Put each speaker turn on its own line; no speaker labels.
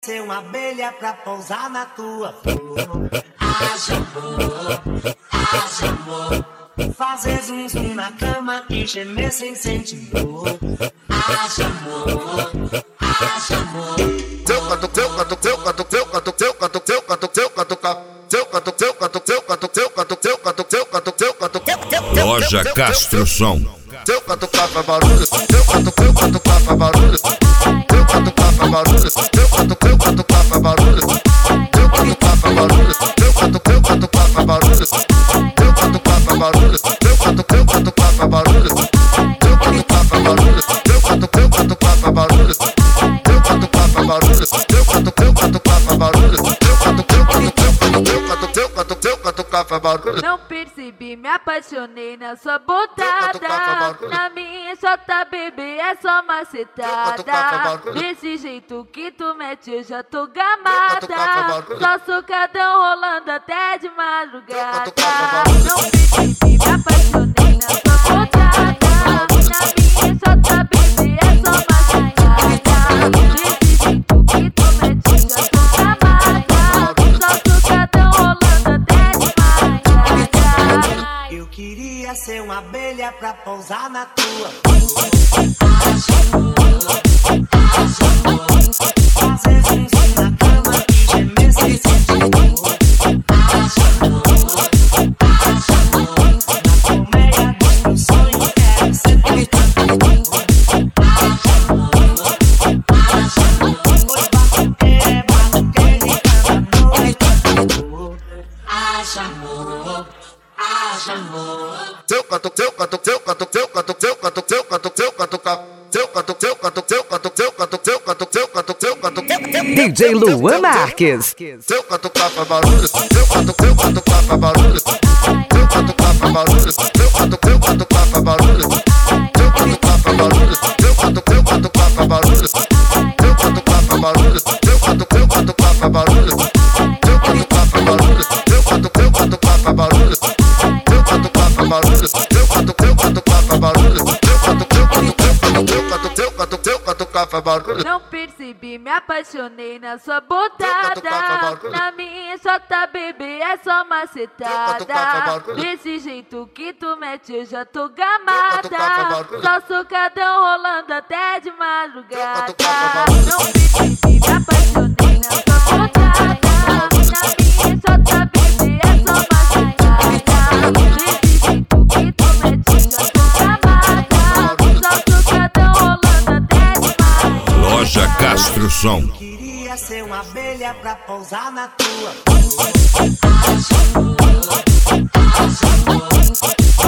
Ser uma abelha pra pousar na tua flor. Haja amor, fazer zum zum na cama e gemer sem sentir dor. Haja amor.
Loja Castro Som.
Teu catucar faz barulho, teu catucar faz barulho, teu catucar faz barulho, teu catucar faz barulho, teu catucar faz barulho, teu catucar faz barulho, teu catucar faz barulho, teu catucar faz barulho, teu catucar faz barulho, teu catucar faz barulho, teu catucar faz barulho, teu catucar faz barulho, teu catucar faz barulho.
Não percebi, me apaixonei na sua botada. Na minha xota, bebê, é só macetada. Desse jeito que tu mete, eu já tô gamada. Só socadão rolando até de madrugada. Não percebi, me apaixonei na sua botada. Na minha xota, bebê, é só macetada. Desse jeito que tu mete, eu já tô gamada. Só socadão rolando até de madrugada.
Eu queria ser uma abelha pra pousar na tua. Fazer zum zum na cama e gemer sem sentir dor. Na colmeia do meu sonho quero ser teu. Pois batuqueiro e cada noite. Haja amor.
Teu
DJ Luan Marques.
Teu catucar faz barulho, teu catucar faz barulho, teu catucar faz barulho, teu catucar faz barulho, teu catucar faz barulho, teu catucar faz barulho, teu catucar faz barulho, teu catucar faz barulho, teu catucar faz barulho, teu catucar faz barulho, teu catucar faz barulho, teu catucar faz barulho, teu catucar faz barulho.
Não percebi, me apaixonei na sua botada. Na minha xota, bebê, é só macetada. Desse jeito que tu mete, eu já tô gamada. Só socadão rolando até de madrugada. Não percebi, me apaixonei na sua botada. Na minha xota, bebê, é só macetada. Desse jeito que tu mete, eu já tô gamada. Só socadão rolando até de madrugada.
Loja Castro Som.
Queria ser uma abelha pra pousar na tua.